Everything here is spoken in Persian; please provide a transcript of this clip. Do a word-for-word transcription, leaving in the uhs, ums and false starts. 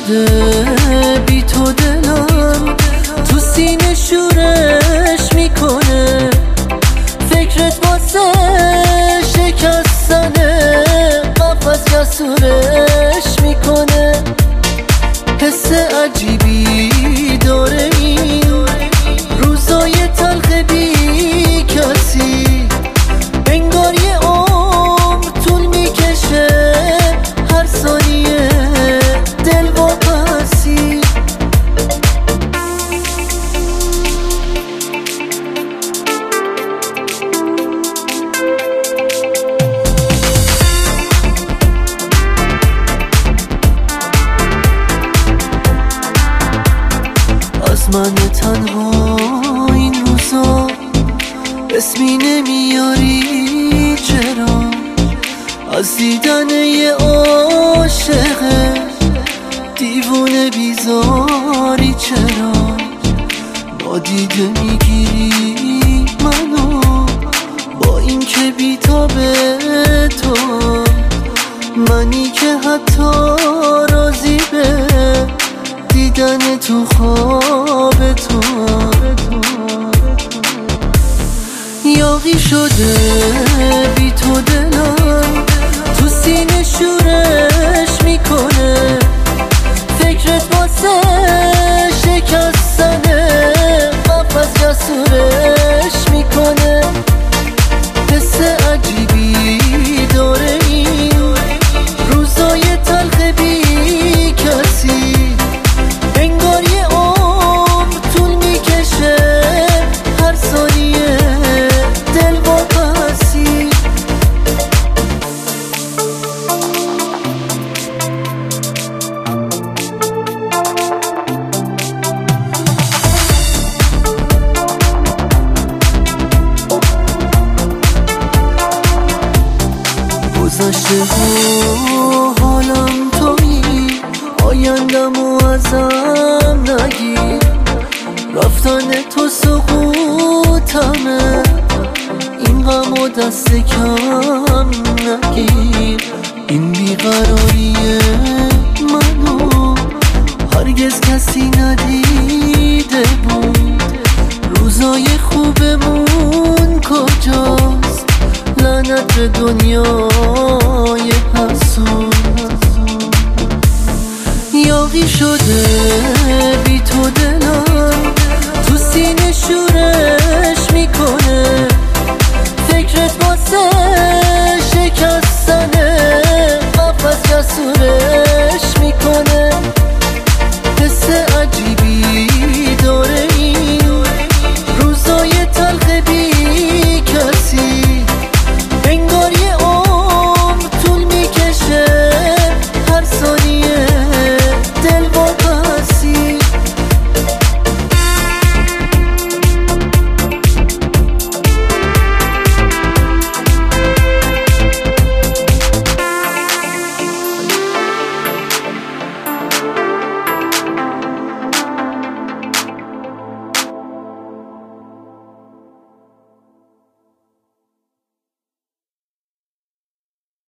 شده بی تو دلم، تو سینه شورش میکنه، فکرت واسه شکستنه، قفس جسورش میکنه. حس عجیبی داره این روزای تلخ بی کسی، انگار یه عمر طول میکشه هر ثانیه دل واپسی. از من تنها این روزا اسمی نمیاری چرا؟ از دیدن یه عاشق دیوونه بیزاری چرا؟ نادیده میگیری منو با این که بیتاب تو، منی که حتی راضی به دیدن تو خواب تو. یاغی شده بی تو دلم، تو سینه شورش میکنه، فکرت واسه شکستنه، قفس جسورش میکنه. حس عجیبی داره این روزای تلخ بی کسی، انگار یه عمر طول میکشه هر ثانیه دل واپسی. گذشته و حالم تویی، آیندم و ازم نگیر، رفتن تو سقوطمه، این غم و دست کم نگیر. این بیقراری منو هرگز کسی ندیده